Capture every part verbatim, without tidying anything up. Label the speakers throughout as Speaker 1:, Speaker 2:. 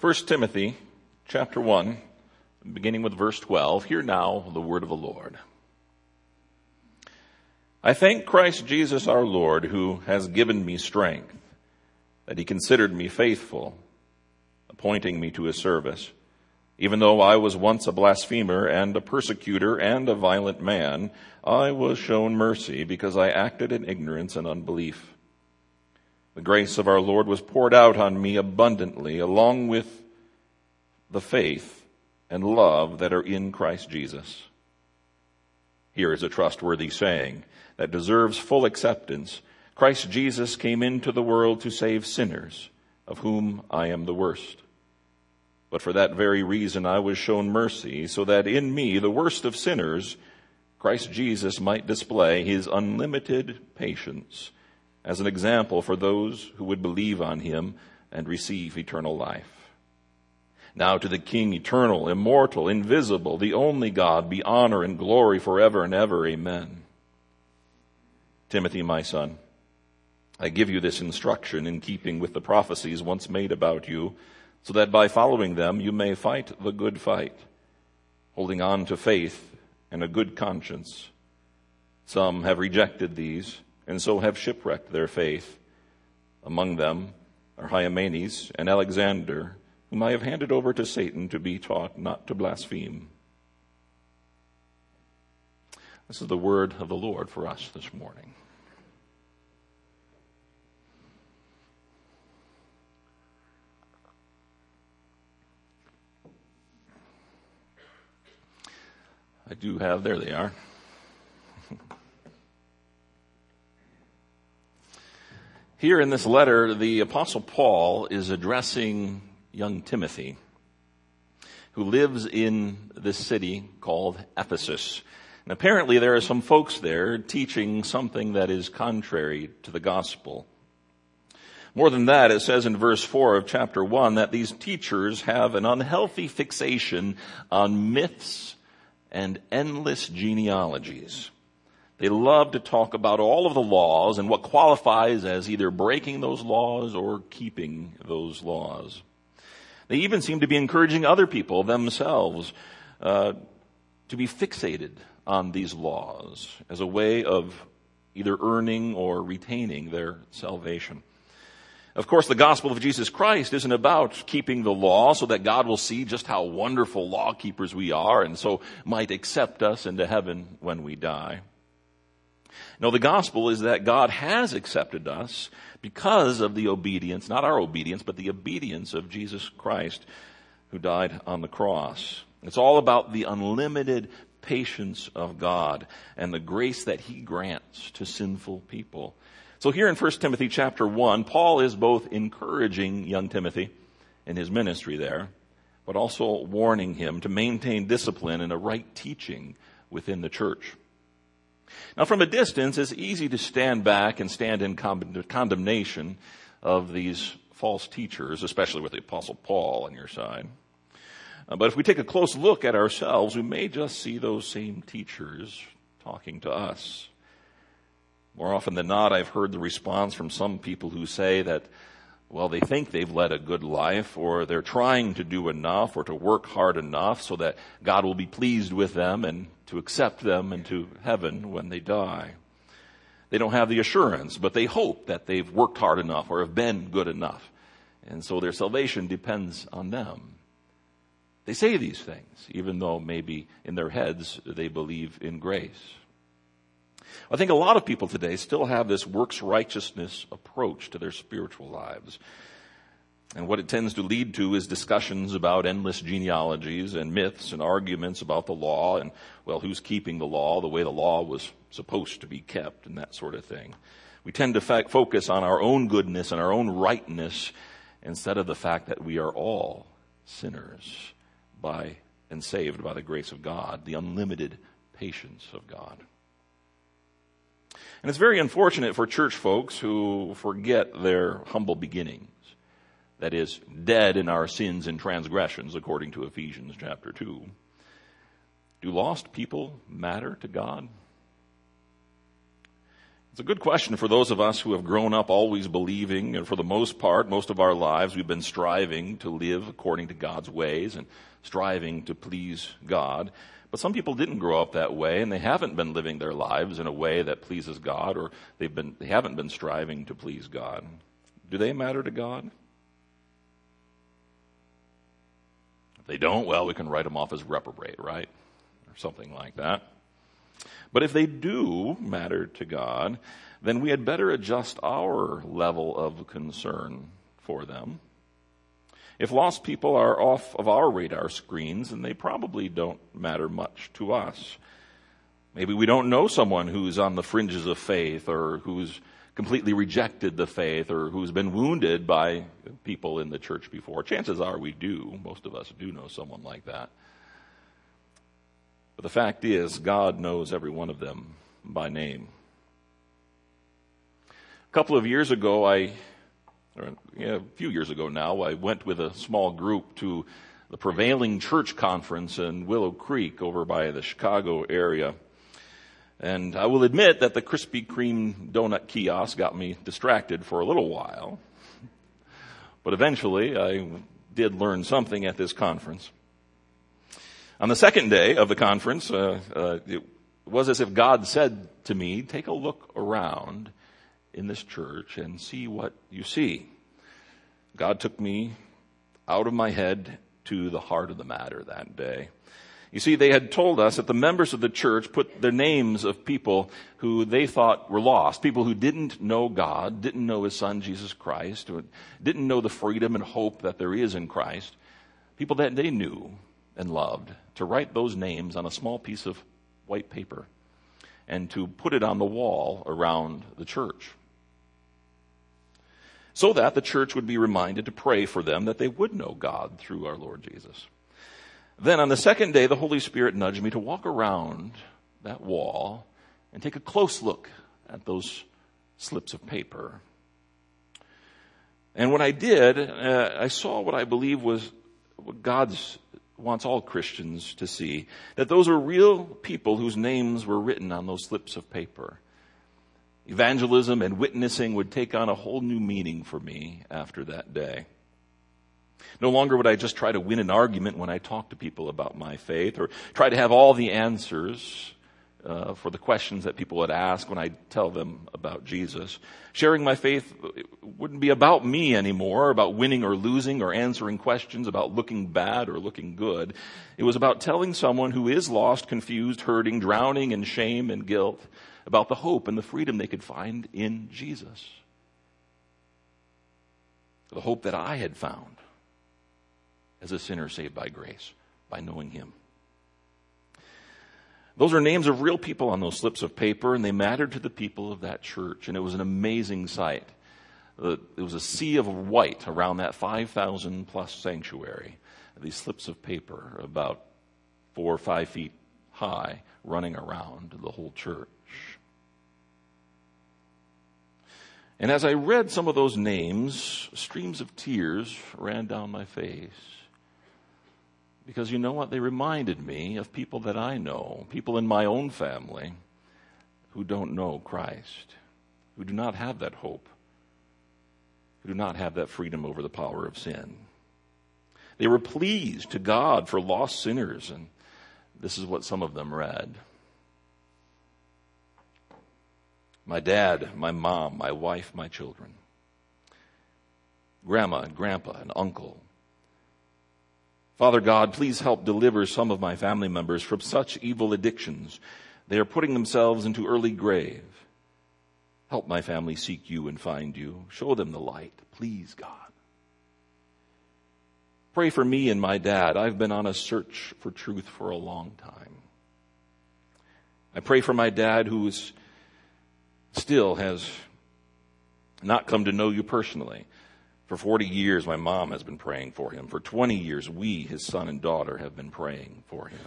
Speaker 1: First Timothy chapter one, beginning with verse twelve. Hear now the word of the Lord. I thank Christ Jesus our Lord, who has given me strength, that he considered me faithful, appointing me to his service. Even though I was once a blasphemer and a persecutor and a violent man, I was shown mercy because I acted in ignorance and unbelief. The grace of our Lord was poured out on me abundantly, along with the faith and love that are in Christ Jesus. Here is a trustworthy saying that deserves full acceptance. Christ Jesus came into the world to save sinners, of whom I am the worst. But for that very reason I was shown mercy, so that in me, the worst of sinners, Christ Jesus might display his unlimited patience as an example for those who would believe on him and receive eternal life. Now to the King, eternal, immortal, invisible, the only God, be honor and glory forever and ever. Amen. Timothy, my son, I give you this instruction in keeping with the prophecies once made about you, so that by following them you may fight the good fight, holding on to faith and a good conscience. Some have rejected these, and so have shipwrecked their faith. Among them are Hymenaeus and Alexander, whom I have handed over to Satan to be taught not to blaspheme. This is the word of the Lord for us this morning. I do have, there they are. Here in this letter, the Apostle Paul is addressing young Timothy, who lives in this city called Ephesus. And apparently there are some folks there teaching something that is contrary to the gospel. More than that, it says in verse four of chapter one that these teachers have an unhealthy fixation on myths and endless genealogies. They love to talk about all of the laws and what qualifies as either breaking those laws or keeping those laws. They even seem to be encouraging other people themselves uh, to be fixated on these laws as a way of either earning or retaining their salvation. Of course, the gospel of Jesus Christ isn't about keeping the law so that God will see just how wonderful law keepers we are and so might accept us into heaven when we die. No, the gospel is that God has accepted us because of the obedience, not our obedience, but the obedience of Jesus Christ who died on the cross. It's all about the unlimited patience of God and the grace that he grants to sinful people. So here in First Timothy chapter one, Paul is both encouraging young Timothy in his ministry there, but also warning him to maintain discipline and a right teaching within the church. Now, from a distance, it's easy to stand back and stand in condemnation of these false teachers, especially with the Apostle Paul on your side. Uh, but if we take a close look at ourselves, we may just see those same teachers talking to us. More often than not, I've heard the response from some people who say that, well, they think they've led a good life, or they're trying to do enough or to work hard enough so that God will be pleased with them and to accept them into heaven when they die. They don't have the assurance, but they hope that they've worked hard enough or have been good enough. And so their salvation depends on them. They say these things, even though maybe in their heads they believe in grace. I think a lot of people today still have this works righteousness approach to their spiritual lives. And what it tends to lead to is discussions about endless genealogies and myths and arguments about the law and, well, who's keeping the law, the way the law was supposed to be kept and that sort of thing. We tend to fa- focus on our own goodness and our own rightness instead of the fact that we are all sinners by and saved by the grace of God, the unlimited patience of God. And it's very unfortunate for church folks who forget their humble beginnings. That is, dead in our sins and transgressions, according to Ephesians chapter two. Do lost people matter to God? It's a good question for those of us who have grown up always believing, and for the most part, most of our lives, we've been striving to live according to God's ways and striving to please God. But some people didn't grow up that way, and they haven't been living their lives in a way that pleases God, or they've been, they haven't been striving to please God. Do they matter to God? If they don't, well, we can write them off as reprobate, right? Or something like that. But if they do matter to God, then we had better adjust our level of concern for them. If lost people are off of our radar screens, then they probably don't matter much to us. Maybe we don't know someone who's on the fringes of faith, or who's completely rejected the faith, or who's been wounded by people in the church before. Chances are we do. Most of us do know someone like that. But the fact is, God knows every one of them by name. A couple of years ago, I, or yeah, a few years ago now, I went with a small group to the Prevailing Church Conference in Willow Creek over by the Chicago area. And I will admit that the Krispy Kreme donut kiosk got me distracted for a little while. But eventually, I did learn something at this conference. On the second day of the conference, uh, uh, it was as if God said to me, take a look around in this church and see what you see. God took me out of my head to the heart of the matter that day. You see, they had told us that the members of the church put their names of people who they thought were lost, people who didn't know God, didn't know His Son, Jesus Christ, who didn't know the freedom and hope that there is in Christ, people that they knew and loved, to write those names on a small piece of white paper and to put it on the wall around the church, so that the church would be reminded to pray for them, that they would know God through our Lord Jesus. Then on the second day, the Holy Spirit nudged me to walk around that wall and take a close look at those slips of paper. And when I did, uh, I saw what I believe was what God's wants all Christians to see, that those are real people whose names were written on those slips of paper. Evangelism and witnessing would take on a whole new meaning for me after that day. No longer would I just try to win an argument when I talk to people about my faith, or try to have all the answers uh, for the questions that people would ask when I tell them about Jesus. Sharing my faith wouldn't be about me anymore, about winning or losing or answering questions, about looking bad or looking good. It was about telling someone who is lost, confused, hurting, drowning in shame and guilt, about the hope and the freedom they could find in Jesus. The hope that I had found as a sinner saved by grace, by knowing Him. Those are names of real people on those slips of paper, and they mattered to the people of that church, and it was an amazing sight. It was a sea of white around that five thousand plus sanctuary. These slips of paper, about four or five feet high, running around the whole church. And as I read some of those names, streams of tears ran down my face. Because you know what? They reminded me of people that I know, people in my own family who don't know Christ, who do not have that hope, who do not have that freedom over the power of sin. They were pleased to God for lost sinners, and this is what some of them read. My dad, my mom, my wife, my children, grandma and grandpa and uncle. Father God, please help deliver some of my family members from such evil addictions. They are putting themselves into early grave. Help my family seek you and find you. Show them the light, please, God. Pray for me and my dad. I've been on a search for truth for a long time. I pray for my dad, who is still has not come to know you personally. For forty years, my mom has been praying for him. For twenty years, we, his son and daughter, have been praying for him.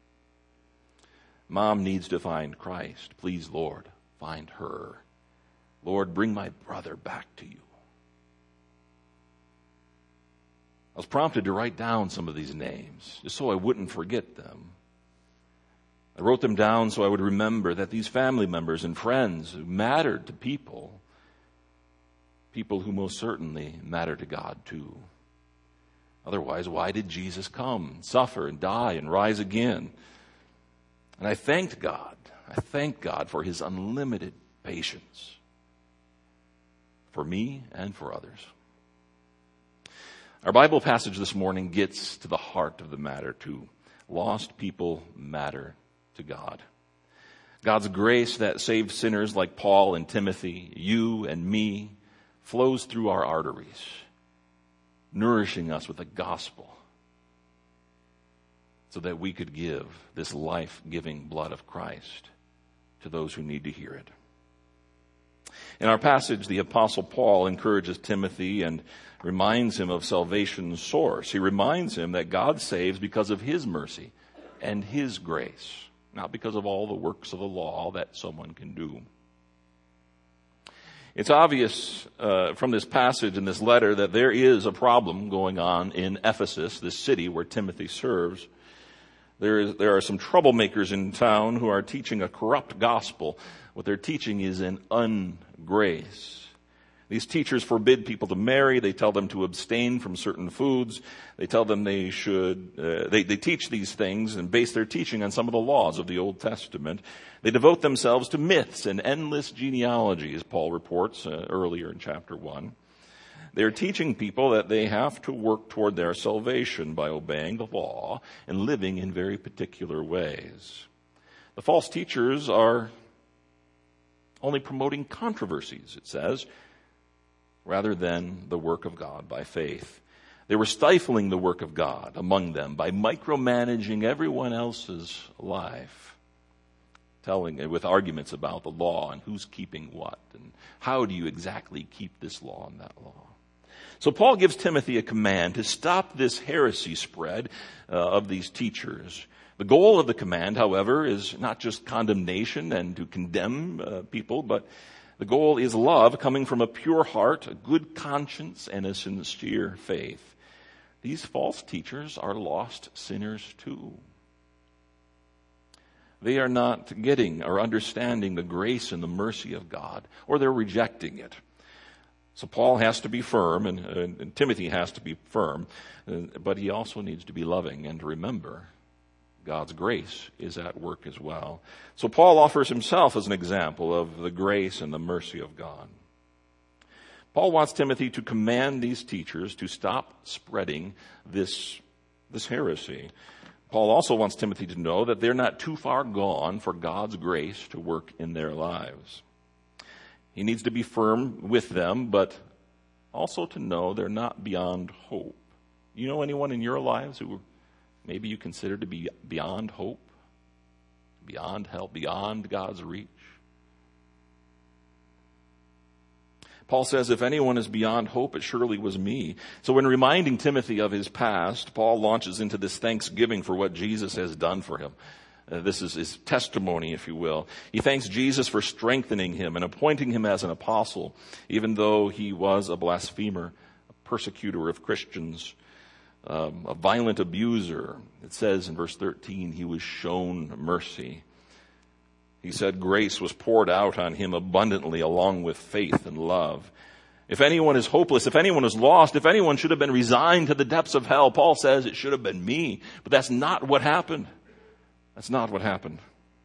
Speaker 1: Mom needs to find Christ. Please, Lord, find her. Lord, bring my brother back to you. I was prompted to write down some of these names, just so I wouldn't forget them. I wrote them down so I would remember that these family members and friends who mattered to people, people who most certainly matter to God too. Otherwise, why did Jesus come, suffer, and die, and rise again? And I thanked God. I thank God for his unlimited patience for me and for others. Our Bible passage this morning gets to the heart of the matter too. Lost people matter to God. God's grace that saved sinners like Paul and Timothy, you and me, flows through our arteries, nourishing us with the gospel so that we could give this life-giving blood of Christ to those who need to hear it. In our passage, the Apostle Paul encourages Timothy and reminds him of salvation's source. He reminds him that God saves because of his mercy and his grace, not because of all the works of the law that someone can do. It's obvious uh, from this passage in this letter that there is a problem going on in Ephesus, this city where Timothy serves. There is, there are some troublemakers in town who are teaching a corrupt gospel. What they're teaching is an ungrace. These teachers forbid people to marry. They tell them to abstain from certain foods. They tell them they should, uh, they, they teach these things and base their teaching on some of the laws of the Old Testament. They devote themselves to myths and endless genealogy, as Paul reports uh, earlier in chapter one. They're teaching people that they have to work toward their salvation by obeying the law and living in very particular ways. The false teachers are only promoting controversies, it says, rather than the work of God by faith. They were stifling the work of God among them by micromanaging everyone else's life, telling with arguments about the law and who's keeping what and how do you exactly keep this law and that law. So Paul gives Timothy a command to stop this heresy spread uh, of these teachers. The goal of the command, however, is not just condemnation and to condemn uh, people, but the goal is love coming from a pure heart, a good conscience, and a sincere faith. These false teachers are lost sinners too. They are not getting or understanding the grace and the mercy of God, or they're rejecting it. So Paul has to be firm, and, and, and Timothy has to be firm, uh, but he also needs to be loving and to remember God's grace is at work as well. So Paul offers himself as an example of the grace and the mercy of God. Paul wants Timothy to command these teachers to stop spreading this, this heresy. Paul also wants Timothy to know that they're not too far gone for God's grace to work in their lives. He needs to be firm with them, but also to know they're not beyond hope. You know anyone in your lives who maybe you consider to be beyond hope, beyond help, beyond God's reach? Paul says, if anyone is beyond hope, it surely was me. So when reminding Timothy of his past, Paul launches into this thanksgiving for what Jesus has done for him. Uh, this is his testimony, if you will. He thanks Jesus for strengthening him and appointing him as an apostle, even though he was a blasphemer, a persecutor of Christians, um, a violent abuser. It says in verse thirteen, he was shown mercy. He said grace was poured out on him abundantly along with faith and love. If anyone is hopeless, if anyone is lost, if anyone should have been resigned to the depths of hell, Paul says it should have been me. But that's not what happened. That's not what happened.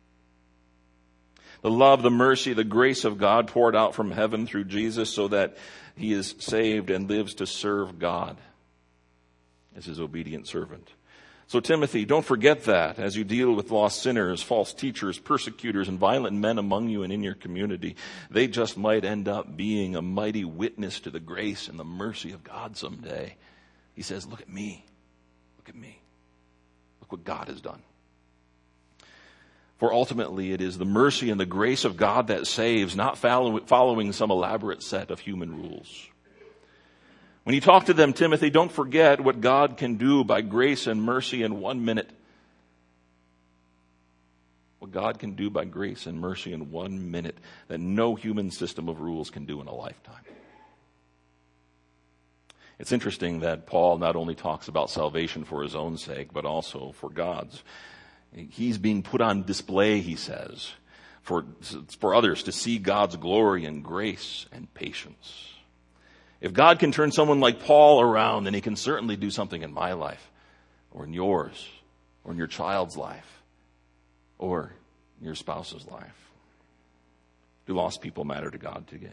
Speaker 1: The love, the mercy, the grace of God poured out from heaven through Jesus so that he is saved and lives to serve God as his obedient servant. So Timothy, don't forget that as you deal with lost sinners, false teachers, persecutors, and violent men among you and in your community. They just might end up being a mighty witness to the grace and the mercy of God someday. He says, look at me. Look at me. Look what God has done. For ultimately it is the mercy and the grace of God that saves, not following some elaborate set of human rules. When you talk to them, Timothy, don't forget what God can do by grace and mercy in one minute. What God can do by grace and mercy in one minute that no human system of rules can do in a lifetime. It's interesting that Paul not only talks about salvation for his own sake, but also for God's. He's being put on display, he says, for, for others to see God's glory and grace and patience. If God can turn someone like Paul around, then he can certainly do something in my life, or in yours, or in your child's life, or in your spouse's life. Do lost people matter to God today?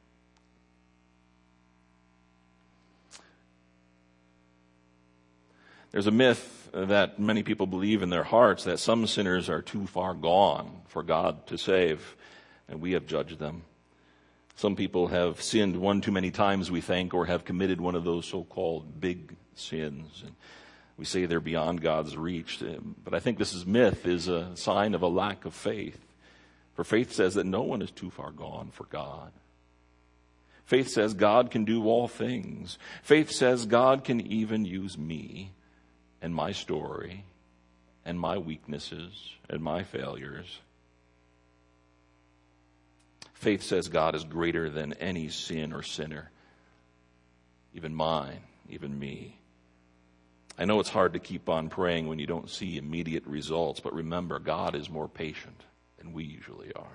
Speaker 1: There's a myth that many people believe in their hearts that some sinners are too far gone for God to save, and we have judged them. Some people have sinned one too many times, we think, or have committed one of those so-called big sins. And we say they're beyond God's reach. But I think this is myth is a sign of a lack of faith. For faith says that no one is too far gone for God. Faith says God can do all things. Faith says God can even use me and my story and my weaknesses and my failures. Faith says God is greater than any sin or sinner, even mine, even me. I know it's hard to keep on praying when you don't see immediate results, but remember, God is more patient than we usually are.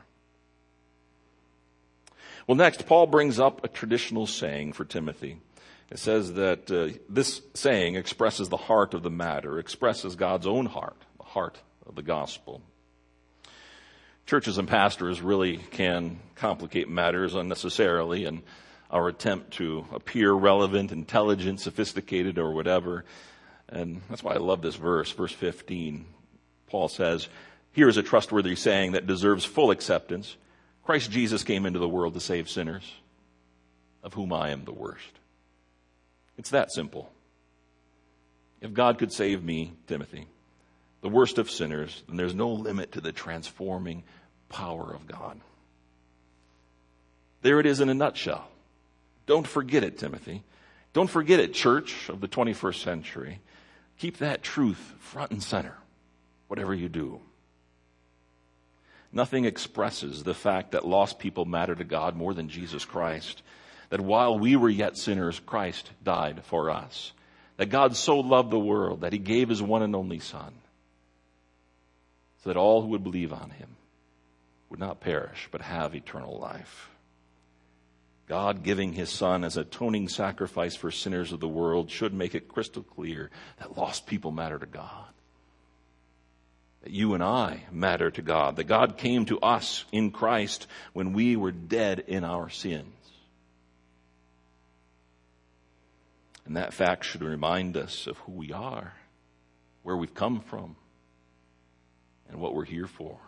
Speaker 1: Well, next, Paul brings up a traditional saying for Timothy. It says that uh, this saying expresses the heart of the matter, expresses God's own heart, the heart of the gospel. Churches and pastors really can complicate matters unnecessarily in our attempt to appear relevant, intelligent, sophisticated, or whatever. And that's why I love this verse, verse fifteen. Paul says, "Here is a trustworthy saying that deserves full acceptance. Christ Jesus came into the world to save sinners, of whom I am the worst." It's that simple. If God could save me, Timothy, the worst of sinners, then there's no limit to the transforming power of God. There it is in a nutshell. Don't forget it, Timothy. Don't forget it, church of the twenty-first century. Keep that truth front and center, whatever you do. Nothing expresses the fact that lost people matter to God more than Jesus Christ. That while we were yet sinners, Christ died for us. That God so loved the world that he gave his one and only Son, so that all who would believe on him would not perish, but have eternal life. God giving his Son as atoning sacrifice for sinners of the world should make it crystal clear that lost people matter to God. That you and I matter to God. That God came to us in Christ when we were dead in our sins. And that fact should remind us of who we are, where we've come from, and what we're here for.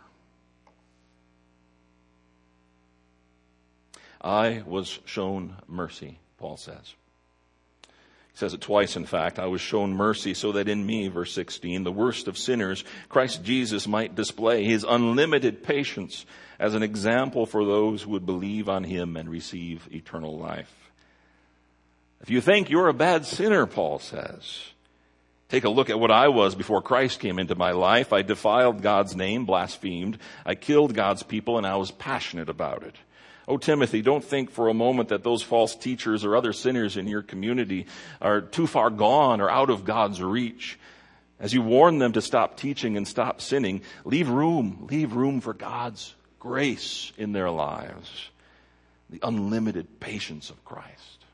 Speaker 1: I was shown mercy, Paul says. He says it twice, in fact. I was shown mercy so that in me, verse sixteen, the worst of sinners, Christ Jesus might display his unlimited patience as an example for those who would believe on him and receive eternal life. If you think you're a bad sinner, Paul says, take a look at what I was before Christ came into my life. I defiled God's name, blasphemed. I killed God's people, and I was passionate about it. Oh, Timothy, don't think for a moment that those false teachers or other sinners in your community are too far gone or out of God's reach. As you warn them to stop teaching and stop sinning, leave room, leave room for God's grace in their lives, the unlimited patience of Christ.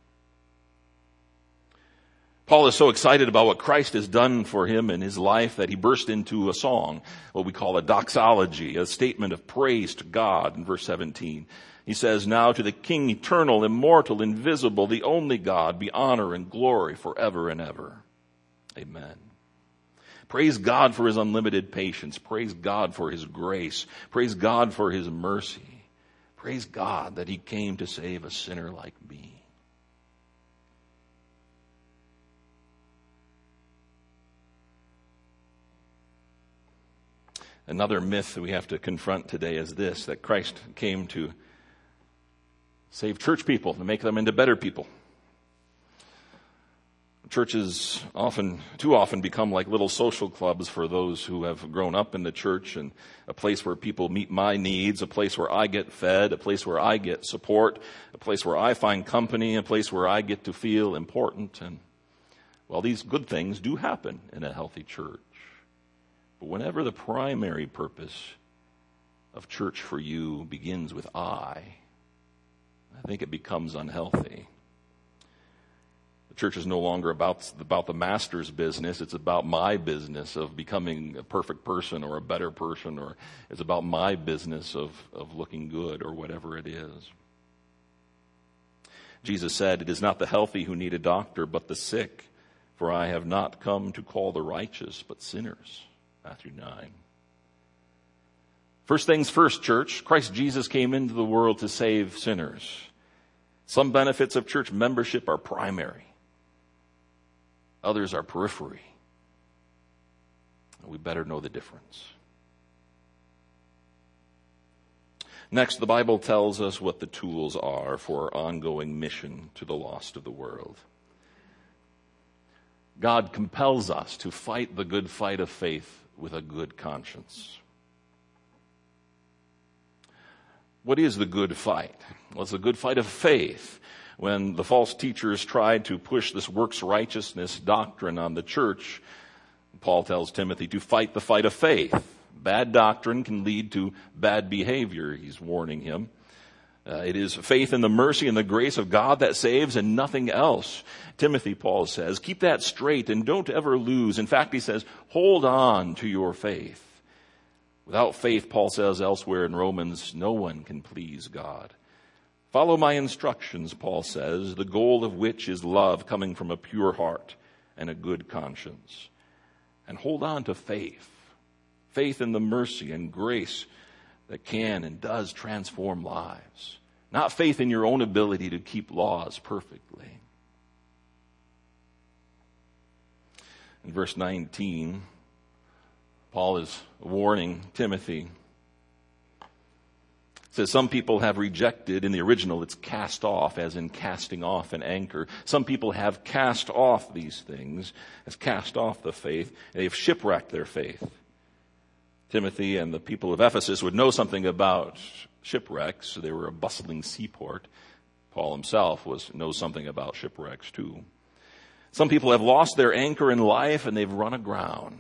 Speaker 1: Paul is so excited about what Christ has done for him in his life that he burst into a song, what we call a doxology, a statement of praise to God in verse seventeen. He says, "Now to the King eternal, immortal, invisible, the only God, be honor and glory forever and ever. Amen." Praise God for his unlimited patience. Praise God for his grace. Praise God for his mercy. Praise God that he came to save a sinner like me. Another myth that we have to confront today is this, that Christ came to save church people, to make them into better people. Churches often, too often become like little social clubs for those who have grown up in the church, and a place where people meet my needs, a place where I get fed, a place where I get support, a place where I find company, a place where I get to feel important. And well, these good things do happen in a healthy church. But whenever the primary purpose of church for you begins with I, I think it becomes unhealthy. The church is no longer about, about the master's business. It's about my business of becoming a perfect person or a better person, or it's about my business of, of looking good or whatever it is. Jesus said, "It is not the healthy who need a doctor, but the sick. For I have not come to call the righteous, but sinners." Matthew nine. First things first, church. Christ Jesus came into the world to save sinners. Some benefits of church membership are primary. Others are periphery. We better know the difference. Next, the Bible tells us what the tools are for our ongoing mission to the lost of the world. God compels us to fight the good fight of faith with a good conscience. What is the good fight? Well, it's a good fight of faith. When the false teachers tried to push this works righteousness doctrine on the church, Paul tells Timothy to fight the fight of faith. Bad doctrine can lead to bad behavior, he's warning him. Uh, it is faith in the mercy and the grace of God that saves and nothing else. Timothy, Paul says, keep that straight and don't ever lose. In fact, he says, hold on to your faith. Without faith, Paul says elsewhere in Romans, no one can please God. Follow my instructions, Paul says, the goal of which is love coming from a pure heart and a good conscience. And hold on to faith. Faith in the mercy and grace that can and does transform lives. Not faith in your own ability to keep laws perfectly. In verse nineteen, Paul is warning Timothy. It says, some people have rejected, in the original it's cast off, as in casting off an anchor. Some people have cast off these things, as cast off the faith, and they've shipwrecked their faith. Timothy and the people of Ephesus would know something about shipwrecks. They were a bustling seaport. Paul himself was knows something about shipwrecks too. Some people have lost their anchor in life and they've run aground.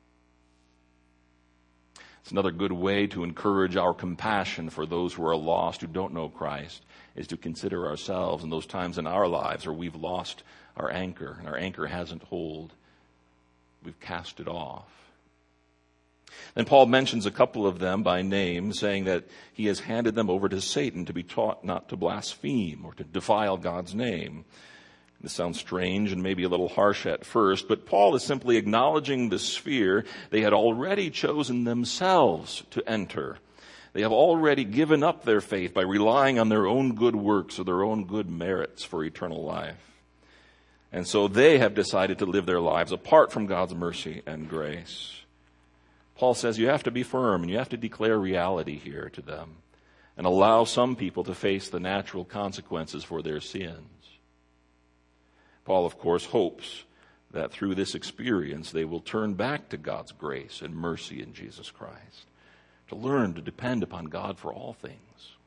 Speaker 1: It's another good way to encourage our compassion for those who are lost, who don't know Christ, is to consider ourselves in those times in our lives where we've lost our anchor and our anchor hasn't hold. We've cast it off. Then Paul mentions a couple of them by name, saying that he has handed them over to Satan to be taught not to blaspheme or to defile God's name. This sounds strange and maybe a little harsh at first, but Paul is simply acknowledging the sphere they had already chosen themselves to enter. They have already given up their faith by relying on their own good works or their own good merits for eternal life. And so they have decided to live their lives apart from God's mercy and grace. Paul says you have to be firm and you have to declare reality here to them and allow some people to face the natural consequences for their sins. Paul, of course, hopes that through this experience they will turn back to God's grace and mercy in Jesus Christ, to learn to depend upon God for all things.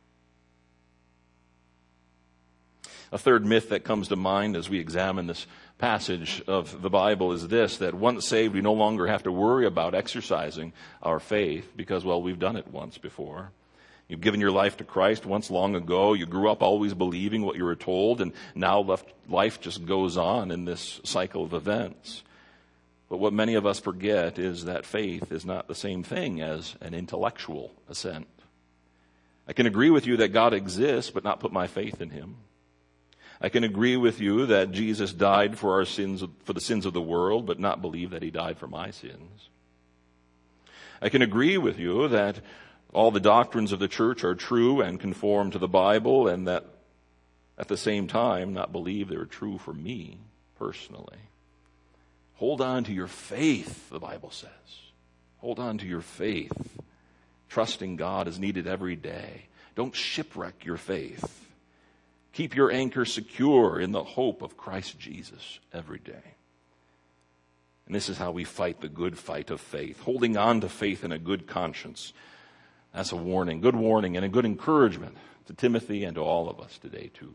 Speaker 1: A third myth that comes to mind as we examine this passage of the Bible is this, that once saved, we no longer have to worry about exercising our faith because, well, we've done it once before. You've given your life to Christ once long ago. You grew up always believing what you were told, and now left, life just goes on in this cycle of events. But what many of us forget is that faith is not the same thing as an intellectual assent. I can agree with you that God exists, but not put my faith in him. I can agree with you that Jesus died for our sins, for the sins of the world, but not believe that he died for my sins. I can agree with you that all the doctrines of the church are true and conform to the Bible, and that at the same time not believe they're true for me personally. Hold on to your faith, the Bible says. Hold on to your faith. Trusting God is needed every day. Don't shipwreck your faith. Keep your anchor secure in the hope of Christ Jesus every day. And this is how we fight the good fight of faith, holding on to faith in a good conscience. That's a warning, good warning, and a good encouragement to Timothy and to all of us today too.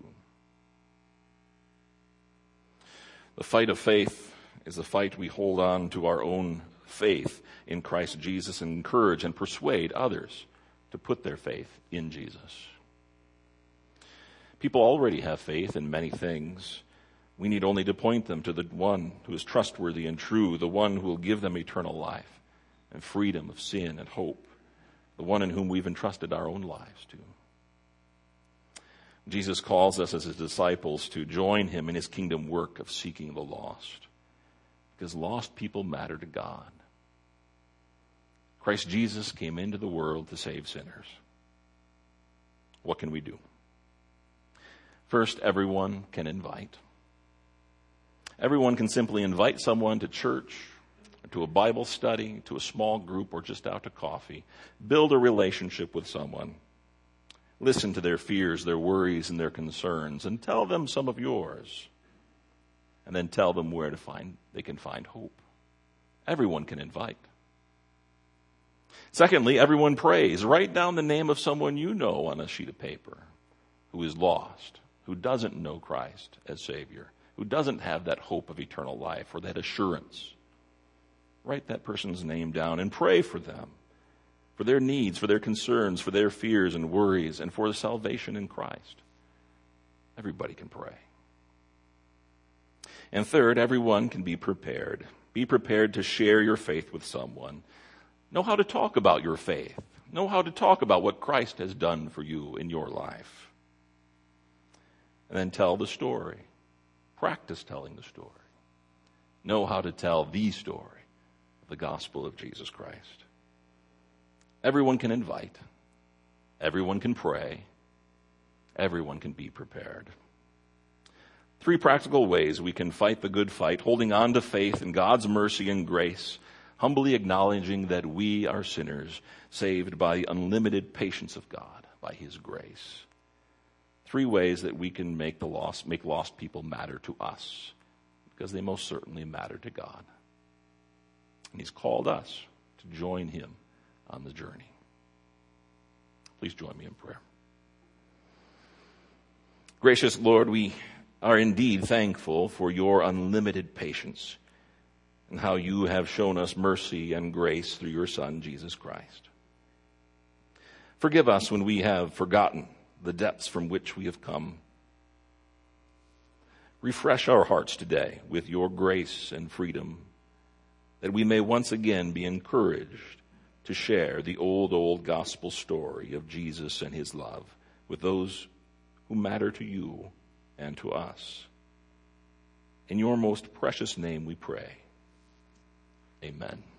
Speaker 1: The fight of faith is the fight we hold on to our own faith in Christ Jesus and encourage and persuade others to put their faith in Jesus. People already have faith in many things. We need only to point them to the one who is trustworthy and true, the one who will give them eternal life and freedom of sin and hope, the one in whom we've entrusted our own lives to. Jesus calls us as his disciples to join him in his kingdom work of seeking the lost, because lost people matter to God. Christ Jesus came into the world to save sinners. What can we do? First, everyone can invite. Everyone can simply invite someone to church, to a Bible study, to a small group, or just out to coffee. Build a relationship with someone. Listen to their fears, their worries, and their concerns, and tell them some of yours. And then tell them where to find they can find hope. Everyone can invite. Secondly, everyone prays. Write down the name of someone you know on a sheet of paper who is lost, who doesn't know Christ as Savior, who doesn't have that hope of eternal life or that assurance. Write that person's name down and pray for them, for their needs, for their concerns, for their fears and worries, and for the salvation in Christ. Everybody can pray. And third, everyone can be prepared. Be prepared to share your faith with someone. Know how to talk about your faith. Know how to talk about what Christ has done for you in your life. And then tell the story. Practice telling the story. Know how to tell the story of the gospel of Jesus Christ. Everyone can invite. Everyone can pray. Everyone can be prepared. Three practical ways we can fight the good fight, holding on to faith in God's mercy and grace, humbly acknowledging that we are sinners, saved by the unlimited patience of God, by his grace. Three ways that we can make the lost, make lost people matter to us, because they most certainly matter to God. And he's called us to join him on the journey. Please join me in prayer. Gracious Lord, we are indeed thankful for your unlimited patience and how you have shown us mercy and grace through your Son, Jesus Christ. Forgive us when we have forgotten the depths from which we have come. Refresh our hearts today with your grace and freedom, that we may once again be encouraged to share the old, old gospel story of Jesus and his love with those who matter to you and to us. In your most precious name we pray. Amen.